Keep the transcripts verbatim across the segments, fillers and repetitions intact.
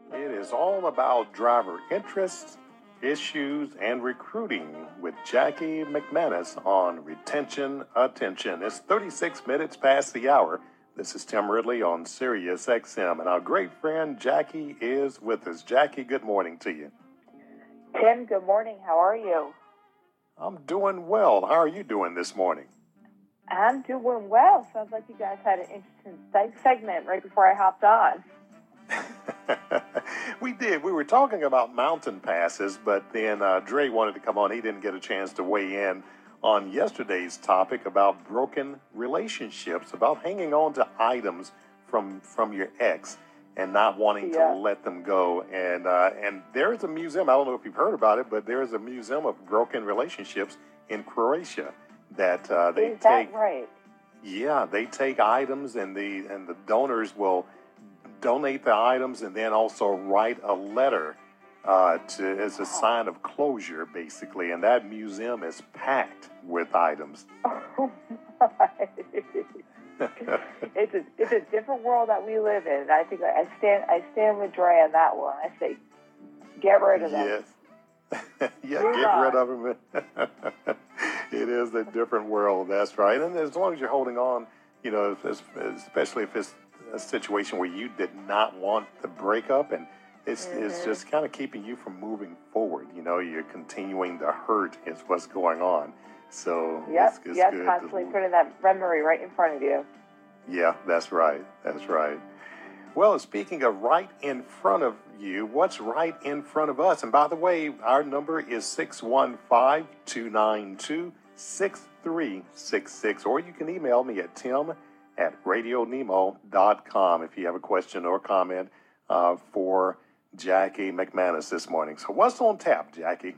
It is all about driver interests, issues, and recruiting with Jackie McManus on Retention Attention. It's thirty-six minutes past the hour. This is Tim Ridley on Sirius X M, and our great friend Jackie is with us. Jackie, good morning to you. Tim, good morning. How are you? I'm doing well. How are you doing this morning? I'm doing well. Sounds like you guys had an interesting se- segment right before I hopped on. We did. We were talking about mountain passes, but then uh, Dre wanted to come on. He didn't get a chance to weigh in on yesterday's topic about broken relationships, about hanging on to items from from your ex and not wanting Yeah. to let them go. And uh, and there's a museum. I don't know if you've heard about it, but there is a museum of broken relationships in Croatia that uh, they Is that take. right? Yeah, they take items, and the and the donors will donate the items and then also write a letter uh, to as a sign of closure, basically. And that museum is packed with items. Oh my. it's a it's a different world that we live in. I think I stand I stand with Dre on that one. I say, get rid of them. Yes. Yeah, Move get on. rid of them. It is a different world. That's right. And as long as you're holding on, you know, if it's, especially if it's a situation where you did not want the breakup, and it's Mm-hmm. it's just kind of keeping you from moving forward. You know, you're continuing to hurt is what's going on. So Yep, it's, it's yep, good. constantly to, putting that memory right in front of you. yeah, that's right. That's right. Well, speaking of right in front of you, what's right in front of us? And by the way, our number is six one five, two nine two, six three six six, or you can email me at tim at radio nemo dot com if you have a question or comment uh, for Jackie McManus this morning. So what's on tap, Jackie?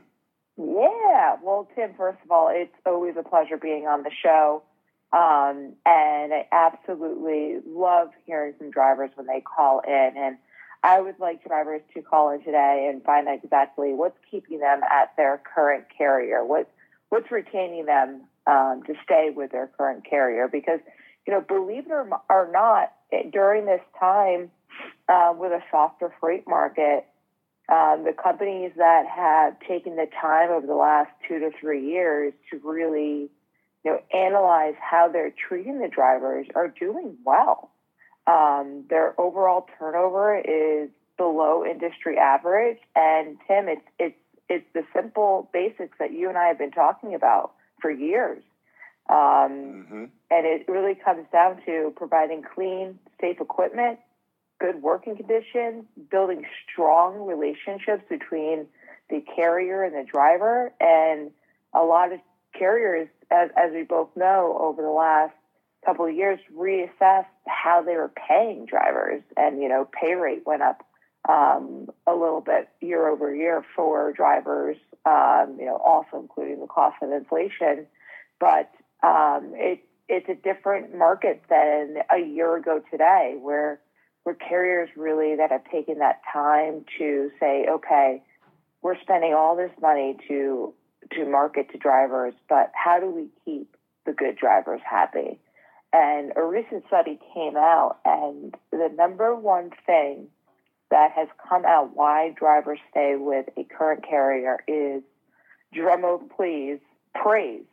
Yeah. Well, Tim, first of all, it's always a pleasure being on the show. Um, and I absolutely love hearing from drivers when they call in. And I would like drivers to call in today and find out exactly what's keeping them at their current carrier, what what's retaining them um, to stay with their current carrier. Because, you know, believe it or, or not, during this time uh, with a softer freight market, Um, the companies that have taken the time over the last two to three years to really, you know, analyze how they're treating the drivers are doing well. Um, their overall turnover is below industry average, and Tim, it's it's it's the simple basics that you and I have been talking about for years. Um, Mm-hmm. And it really comes down to providing clean, safe equipment, good working conditions, building strong relationships between the carrier and the driver. And a lot of carriers, as, as we both know, over the last couple of years, reassessed how they were paying drivers. And, you know, pay rate went up um, a little bit year over year for drivers, um, you know, also including the cost of inflation. But um, it, it's a different market than a year ago today, where where carriers really that have taken that time to say, okay, we're spending all this money to to market to drivers, but how do we keep the good drivers happy? And a recent study came out, and the number one thing that has come out why drivers stay with a current carrier is, drumroll please, praise.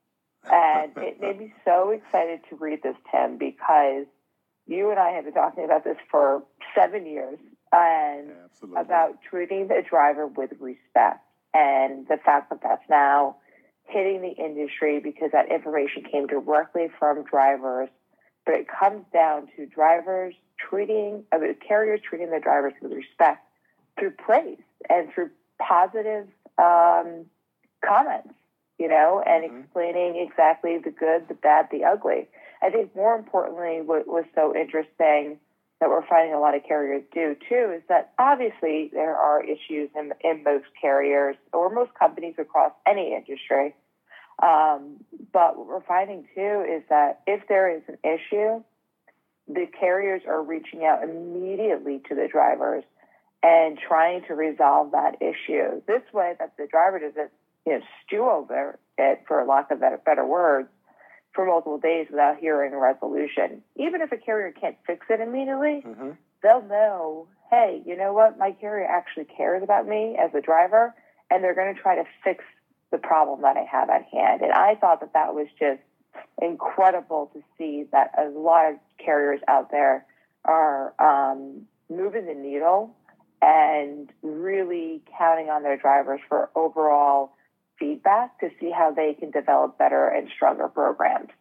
And it made me so excited to read this, Tim, because you and I have been talking about this for seven years, and Absolutely. about treating the driver with respect, and the fact that that's now hitting the industry because that information came directly from drivers. But it comes down to drivers treating, I mean, carriers treating their drivers with respect through praise and through positive um, comments, you know, and Mm-hmm. explaining exactly the good, the bad, the ugly. I think more importantly, what was so interesting that we're finding a lot of carriers do too is that obviously there are issues in, in most carriers or most companies across any industry. Um, but what we're finding too is that if there is an issue, the carriers are reaching out immediately to the drivers and trying to resolve that issue. This way that the driver doesn't, you know, stew over it, for lack of better, better words, for multiple days without hearing a resolution. Even if a carrier can't fix it immediately, Mm-hmm. they'll know, hey, you know what? My carrier actually cares about me as a driver, and they're going to try to fix the problem that I have at hand. And I thought that that was just incredible to see that a lot of carriers out there are um, moving the needle and really counting on their drivers for overall feedback to see how they can develop better and stronger programs.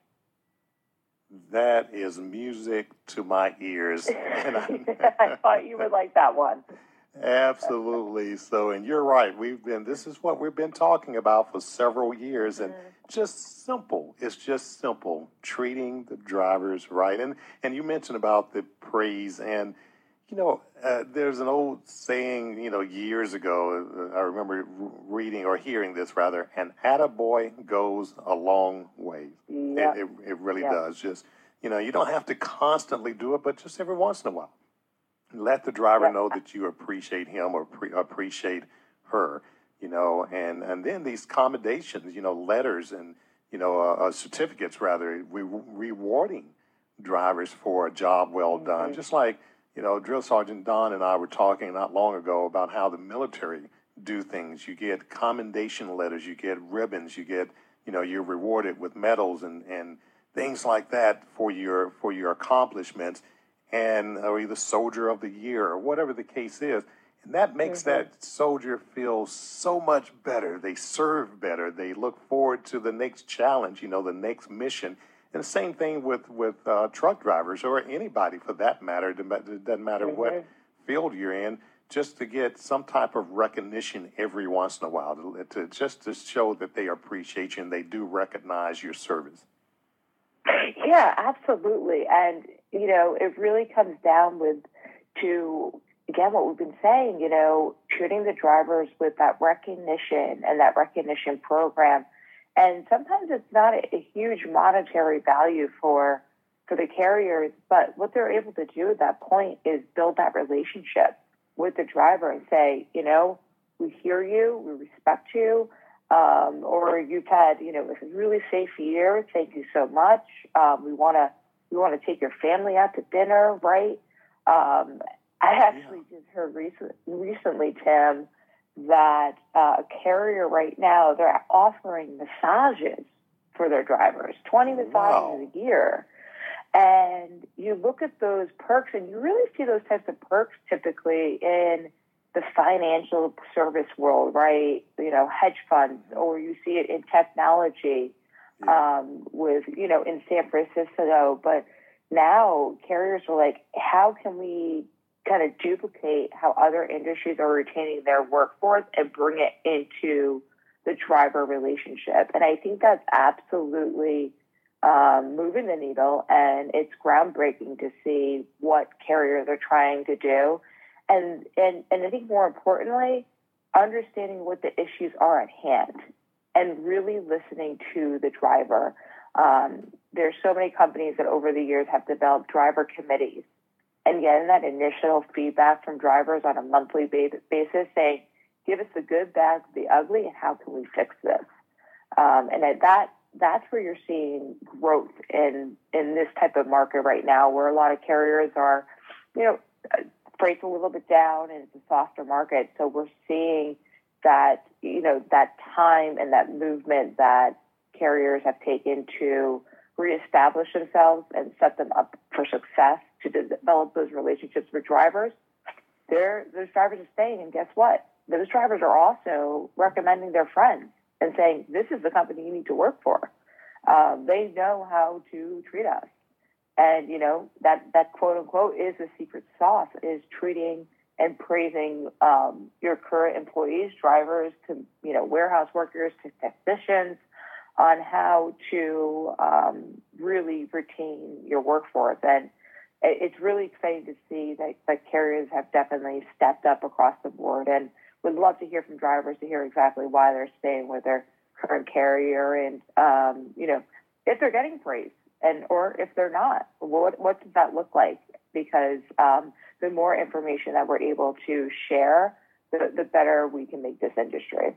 That is music to my ears. And I, I thought you would like that one. Absolutely. So, and you're right. We've been, this is what we've been talking about for several years, and mm-hmm. just simple. It's just simple, treating the drivers right. And, and you mentioned about the praise, and, you know, uh, there's an old saying, you know, years ago, uh, I remember reading or hearing this rather, an attaboy goes a long way. Yep. It, it, it really yep. does. Just, you know, you don't have to constantly do it, but just every once in a while. Let the driver yep. know that you appreciate him or pre- appreciate her, you know, and, and then these commendations, you know, letters and, you know, uh, uh, certificates rather, re- rewarding drivers for a job well mm-hmm. done. Just like, you know, Drill Sergeant Don and I were talking not long ago about how the military do things. You get commendation letters, you get ribbons, you get, you know, you're rewarded with medals and, and things like that for your for your accomplishments, and or either Soldier of the Year or whatever the case is. And that makes mm-hmm. that soldier feel so much better. They serve better. They look forward to the next challenge, you know, the next mission. And the same thing with, with uh, truck drivers or anybody for that matter. It doesn't matter mm-hmm. what field you're in, just to get some type of recognition every once in a while, to, to just to show that they appreciate you and they do recognize your service. Yeah, absolutely. And, you know, it really comes down with to, again, what we've been saying, you know, treating the drivers with that recognition and that recognition program. And sometimes it's not a, a huge monetary value for for the carriers, but what they're able to do at that point is build that relationship with the driver and say, you know, we hear you, we respect you, um, or you've had, you know, a really safe year. Thank you so much. Um, we want to we want to take your family out to dinner, right? Um, I actually yeah. just heard recent, recently, Tim, that uh, a carrier right now, they're offering massages for their drivers, twenty massages wow. a year. And you look at those perks, and you really see those types of perks typically in the financial service world, right? You know, hedge funds, or you see it in technology yeah. um, with, you know, in San Francisco. But now carriers are like, how can we kind of duplicate how other industries are retaining their workforce and bring it into the driver relationship? And I think that's absolutely um, moving the needle, and it's groundbreaking to see what carriers are trying to do. And, and, and I think more importantly, understanding what the issues are at hand and really listening to the driver. Um, there's so many companies that over the years have developed driver committees, and getting that initial feedback from drivers on a monthly basis saying, give us the good, bad, the ugly, and how can we fix this? Um, and at that, that's where you're seeing growth in, in this type of market right now, where a lot of carriers are, you know, freight's a little bit down and it's a softer market. So we're seeing that, you know, that time and that movement that carriers have taken to reestablish themselves and set them up for success, to develop those relationships with drivers. They're, those drivers are staying, and guess what? Those drivers are also recommending their friends and saying, this is the company you need to work for. Um, they know how to treat us. And, you know, that, that quote-unquote is the secret sauce, is treating and praising um, your current employees, drivers, to, you know, warehouse workers, to technicians, on how to um, really retain your workforce. And it's really exciting to see that, that carriers have definitely stepped up across the board, and would love to hear from drivers to hear exactly why they're staying with their current carrier, and, um, you know, if they're getting praise, and or if they're not, what, what does that look like? Because um, the more information that we're able to share, the, the better we can make this industry.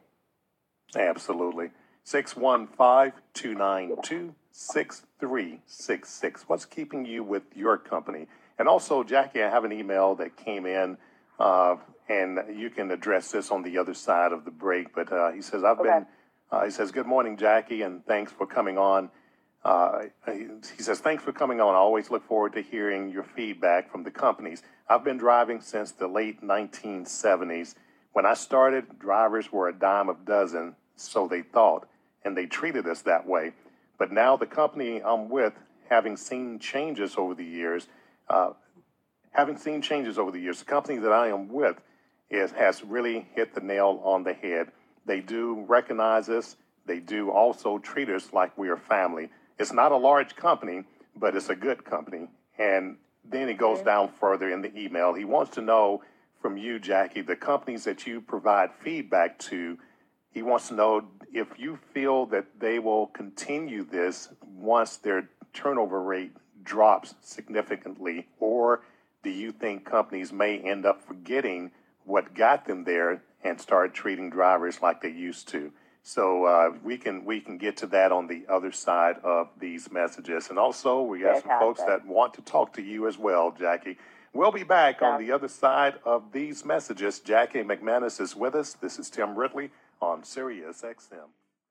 Absolutely. six one five, two nine two, six three six six. What's keeping you with your company? And also, Jackie, I have an email that came in uh, and you can address this on the other side of the break. But uh, he says, I've Okay. been, uh, he says, good morning, Jackie, and thanks for coming on. Uh, he he says, thanks for coming on. I always look forward to hearing your feedback from the companies. I've been driving since the late nineteen seventies. When I started, drivers were a dime a dozen, so they thought, and they treated us that way. But now the company I'm with, having seen changes over the years, uh, having seen changes over the years, the company that I am with is, has really hit the nail on the head. They do recognize us. They do also treat us like we are family. It's not a large company, but it's a good company. And then he goes down further in the email. He wants to know from you, Jackie, the companies that you provide feedback to, he wants to know if you feel that they will continue this once their turnover rate drops significantly, or do you think companies may end up forgetting what got them there and start treating drivers like they used to? So uh, we can we can get to that on the other side of these messages. And also, we got some folks that want to talk to you as well, Jackie. We'll be back on the other side of these messages. Jackie McManus is with us. This is Tim Ridley on Sirius X M.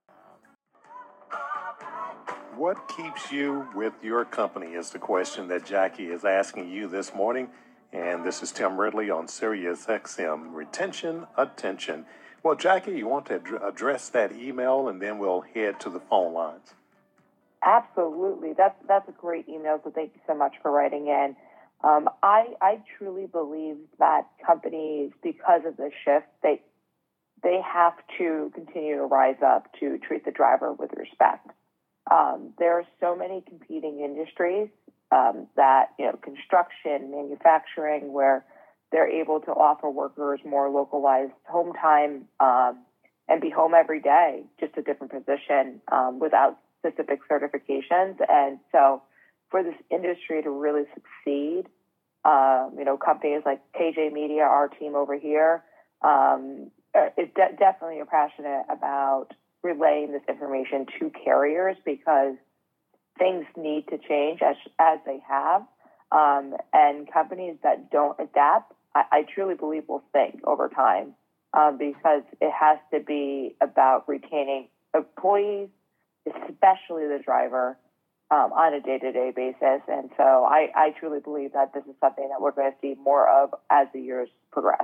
What keeps you with your company is the question that Jackie is asking you this morning. And this is Tim Ridley on Sirius X M. Retention, attention. Well, Jackie, you want to ad- address that email, and then we'll head to the phone lines. Absolutely. That's, that's a great email, so thank you so much for writing in. Um, I, I truly believe that companies, because of the shift, they, they have to continue to rise up to treat the driver with respect. Um, there are so many competing industries um, that, you know, construction, manufacturing, where they're able to offer workers more localized home time um, and be home every day, just a different position um, without specific certifications. And so for this industry to really succeed, um, you know, companies like K J Media, our team over here, um, is de- definitely are passionate about relaying this information to carriers, because things need to change as, as they have. Um, and companies that don't adapt, I, I truly believe will sink over time, um, because it has to be about retaining employees, especially the driver, um, on a day-to-day basis. And so I, I truly believe that this is something that we're going to see more of as the years progress.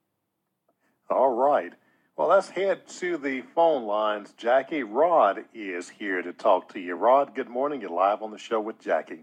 All right. Well, let's head to the phone lines. Jackie, Rod is here to talk to you. Rod, good morning. You're live on the show with Jackie.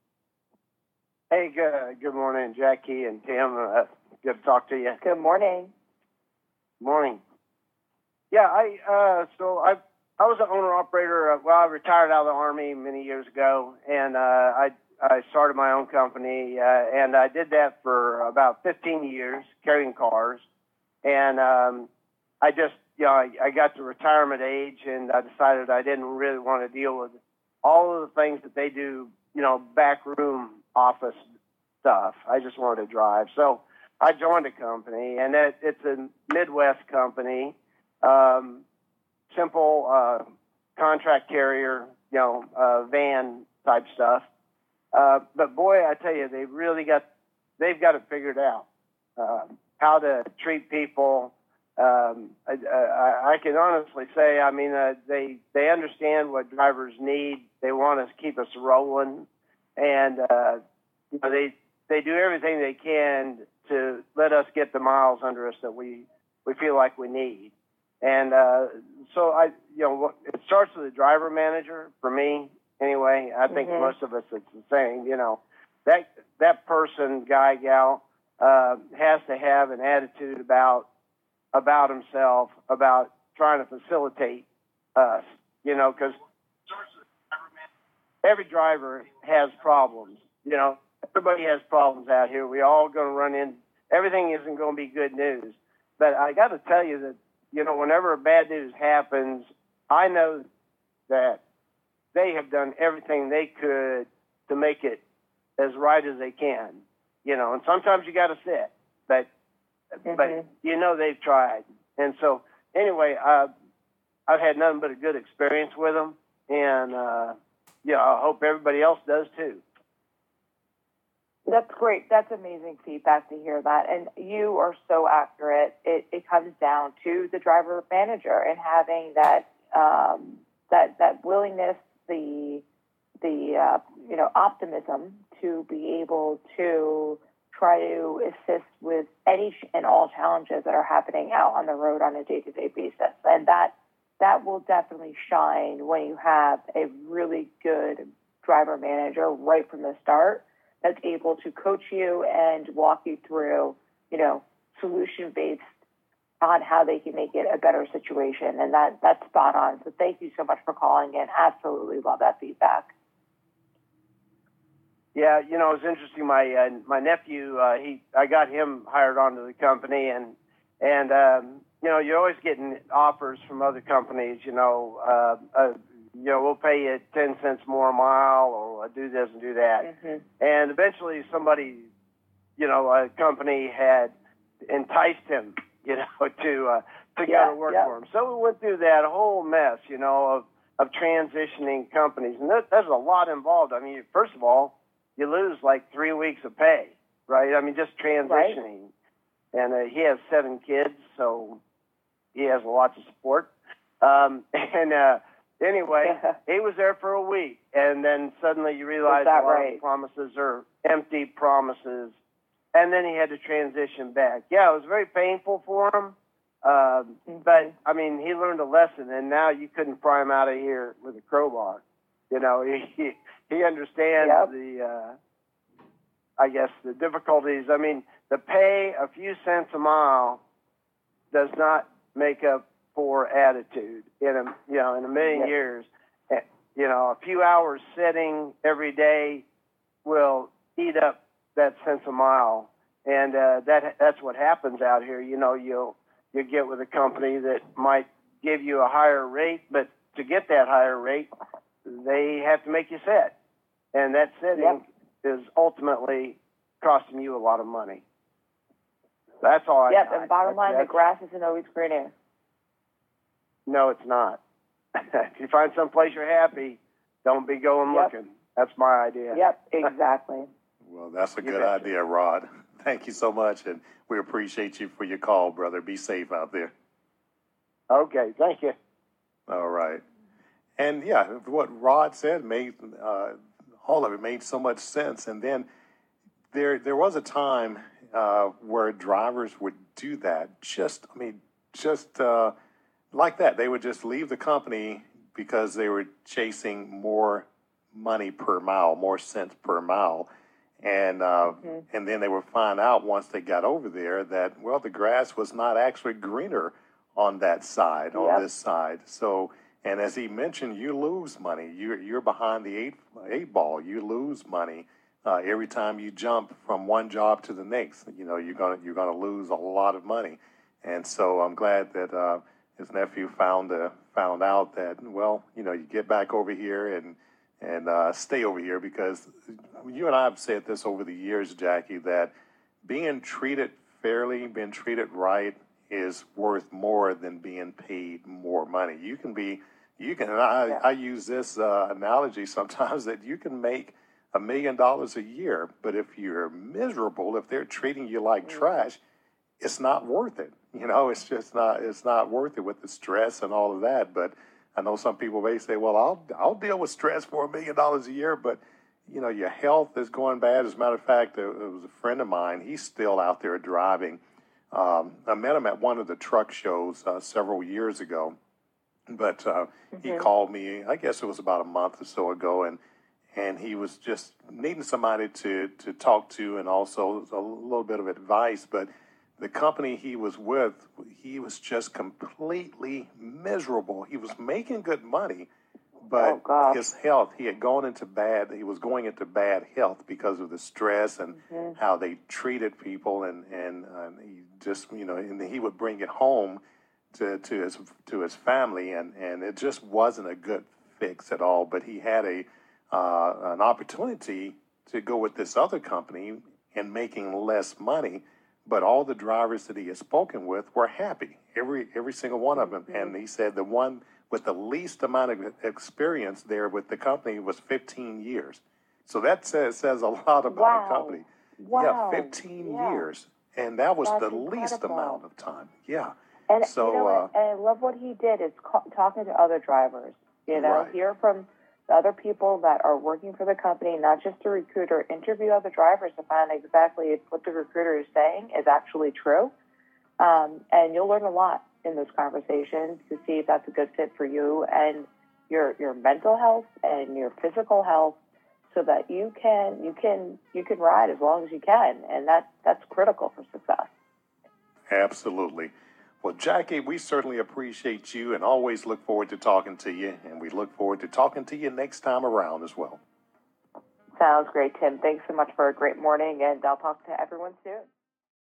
Hey, good, good morning, Jackie and Tim. Uh, good to talk to you. Good morning. Morning. Yeah, I uh, so I I was an owner operator. Uh, well, I retired out of the Army many years ago, and uh, I I started my own company, uh, and I did that for about fifteen years, carrying cars, and um, I just you know I, I got to retirement age, and I decided I didn't really want to deal with all of the things that they do, you know, backroom office stuff. I just wanted to drive. So I joined a company, and it, it's a Midwest company, um, simple uh, contract carrier, you know, uh, van type stuff. Uh, but boy, I tell you, they really got, they've got it figured out, uh, how to treat people. Um, I, I, I can honestly say, I mean, uh, they, they understand what drivers need. They want us to keep us rolling. And, uh, you know, they, they do everything they can to let us get the miles under us that we, we feel like we need. And, uh, so I, you know, it starts with the driver manager for me anyway. I think Mm-hmm. most of us, it's the same, you know, that, that person, guy, gal, uh, has to have an attitude about, about himself, about trying to facilitate us, you know, because every driver has problems. You know, everybody has problems out here. We all going to run in. Everything isn't going to be good news. But I got to tell you that, you know, whenever bad news happens, I know that they have done everything they could to make it as right as they can. You know, and sometimes you got to sit, but Mm-hmm. but you know they've tried. And so anyway, uh, I've had nothing but a good experience with them, and uh, yeah, I hope everybody else does too. That's great. That's amazing feedback to hear that. And you are so accurate. It, it comes down to the driver manager and having that um, that that willingness, the the uh, you know optimism to be able to try to assist with any and all challenges that are happening out on the road on a day-to-day basis. And that that will definitely shine when you have a really good driver manager right from the start that's able to coach you and walk you through, you know, solution-based on how they can make it a better situation. And that that's spot on. So thank you so much for calling in. Absolutely love that feedback. Yeah, you know, it's interesting. My uh, my nephew, uh, he I got him hired onto the company, and and um, you know, you're always getting offers from other companies. You know, uh, uh, you know, we'll pay you ten cents more a mile, or uh, do this and do that. Mm-hmm. And eventually, somebody, you know, a company had enticed him, you know, to uh, to yeah, go to work yeah. for him. So we went through that whole mess, you know, of of transitioning companies, and there, there's a lot involved. I mean, first of all, you lose like three weeks of pay, right? I mean, just transitioning. Right. And uh, he has seven kids, so he has a lot to support. Um, and uh, anyway, he was there for a week, and then suddenly you realize a lot right? of promises are empty promises. And then he had to transition back. Yeah, it was very painful for him. Um, mm-hmm. But, I mean, he learned a lesson, and now you couldn't pry him out of here with a crowbar. You know, he he understands yep. the, uh, I guess, the difficulties. I mean, the pay a few cents a mile does not make up for attitude in a, you know, in a million yep. years. You know, a few hours sitting every day will eat up that cents a mile. And uh, that that's what happens out here. You know, you'll, you get with a company that might give you a higher rate, but to get that higher rate, they have to make you sit. And that sitting yep. is ultimately costing you a lot of money. That's all I Yep, got. and bottom line, that's, the grass isn't always greener. No, it's not. If you find someplace you're happy, don't be going yep. looking. That's my idea. Yep, exactly. Well, that's a good idea, Rod. Thank you so much, and we appreciate you for your call, brother. Be safe out there. Okay, thank you. All right. And, yeah, what Rod said made, uh, all of it made so much sense. And then there there was a time uh, where drivers would do that, just, I mean, just uh, like that. They would just leave the company because they were chasing more money per mile, more cents per mile. And uh, mm-hmm. and then they would find out once they got over there that, well, the grass was not actually greener on that side, yep. on this side. So, and as he mentioned, you lose money. You're, you're behind the eight, eight ball. You lose money uh, every time you jump from one job to the next. You know, you're gonna you're gonna lose a lot of money. And so I'm glad that uh, his nephew found uh, found out that, well, you know, you get back over here and and uh, stay over here, because you and I have said this over the years, Jackie, that being treated fairly, being treated right is worth more than being paid more money. You can be, you can, and I, yeah. I use this uh, analogy sometimes, that you can make a million dollars a year, but if you're miserable, if they're treating you like mm-hmm. trash, it's not worth it. You know, it's just not, it's not worth it with the stress and all of that. But I know some people may say, well, I'll I'll deal with stress for a million dollars a year, but, you know, your health is going bad. As a matter of fact, it was a friend of mine. He's still out there driving. Um, I met him at one of the truck shows uh, several years ago, but uh, mm-hmm. he called me, I guess it was about a month or so ago, and and he was just needing somebody to, to talk to, and also a little bit of advice. But the company he was with, he was just completely miserable. He was making good money, but oh, his health, he had gone into bad, he was going into bad health because of the stress and mm-hmm. how they treated people. And, and, and he just, you know, and he would bring it home to, to his, to his family. And, and it just wasn't a good fix at all. But he had a, uh, an opportunity to go with this other company and making less money. But all the drivers that he had spoken with were happy, every every single one of them. Mm-hmm. And he said the one with the least amount of experience there with the company was fifteen years. So that says says a lot about wow. a company. Wow. Yeah, fifteen Yeah. years. And that was That's the least incredible. amount of time. Yeah. And So, you know, uh, what? and I love what he did is ca- talking to other drivers. You know, Right. hear from the other people that are working for the company, not just the recruiter. Interview other drivers to find exactly if what the recruiter is saying is actually true. Um, and you'll learn a lot in those conversations to see if that's a good fit for you and your your mental health and your physical health, so that you can you can you can ride as long as you can, and that that's critical for success. absolutely. Well, Jackie, we certainly appreciate you and always look forward to talking to you. And we look forward to talking to you next time around as well. Sounds great, Tim. Thanks so much for a great morning, and I'll talk to everyone soon.